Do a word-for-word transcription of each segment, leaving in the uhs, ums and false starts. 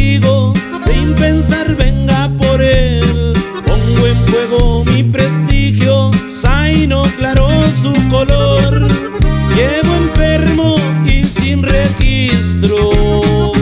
testigo sin pensar venga por él. Pongo en juego mi prestigio, Zaino claró su color. Llego enfermo y sin registro.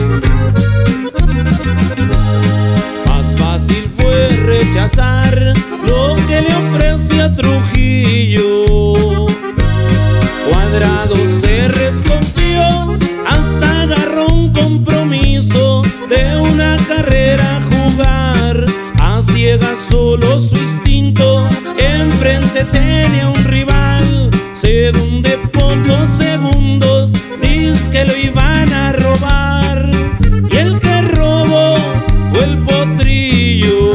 Más fácil fue rechazar lo que le ofrece a Trujillo. Cuadrado se desconfió, hasta agarró un compromiso de una carrera a jugar. A ciegas solo su instinto, enfrente tenía un rival. Según de pocos segundos, dice que lo iban a robar. Y el que robó fue el potrillo.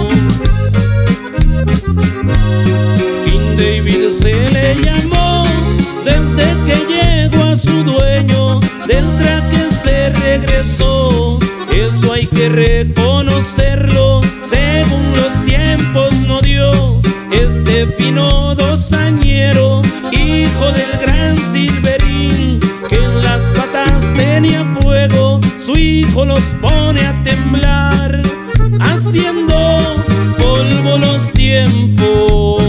King David se le llamó desde que llegó a su dueño. Del traque se regresó, eso hay que reconocerlo. Según los tiempos no dio este fino dosañero, hijo del gran Silverín, que en las patas tenía fuego. Su hijo los pone a temblar, haciendo polvo los tiempos.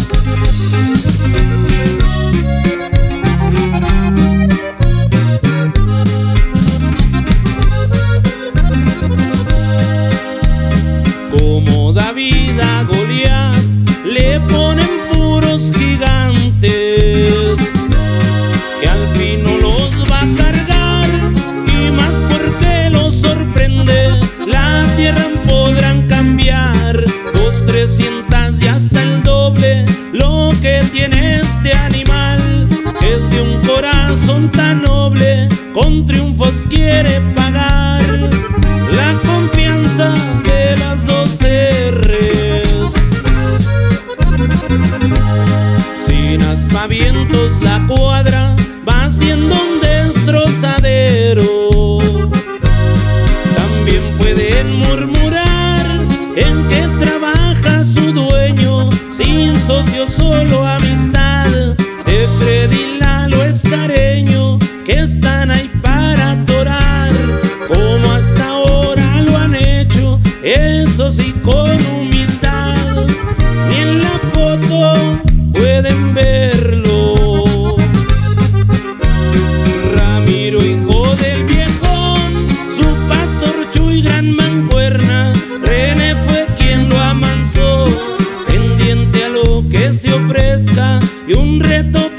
Como David a Goliat le ponen puros gigantes, que al fin no los va a cargar, y más porque los sorprende. La tierra podrán cambiar dos, trescientas y hasta el doble lo que tiene este animal, que es de un corazón tan noble, con triunfos quiere pagar. La confianza de las dos R's, sin aspavientos la cuadra va siendo un destrozadero. También pueden murmurar en que trabaja su dueño, sin socio solo amistad de Freddy Lalo Escareño, que están ahí para atorar, como hasta ahora lo han hecho, eso sí con humildad. Ni en la foto pueden verlo. Ramiro, hijo del viejón, su pastor Chuy, gran mancuerna. René fue quien lo amansó, pendiente a lo que se ofrezca, y un reto